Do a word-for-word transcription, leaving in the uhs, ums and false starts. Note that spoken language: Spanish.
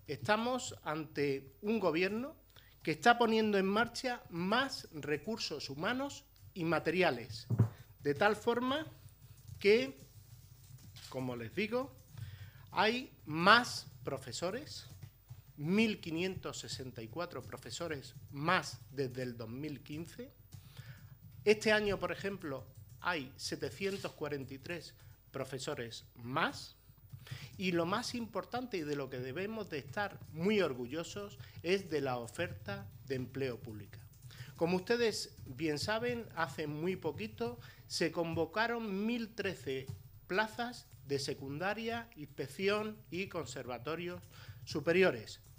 estamos ante un gobierno que está poniendo en marcha más recursos humanos y materiales, de tal forma que, como les digo, hay más profesores, mil quinientos sesenta y cuatro profesores más desde el dos mil quince. Este año, por ejemplo, hay setecientos cuarenta y tres profesores más. Y lo más importante y de lo que debemos de estar muy orgullosos es de la oferta de empleo pública. Como ustedes bien saben, hace muy poquito se convocaron mil trece plazas de secundaria, inspección y conservatorios superiores.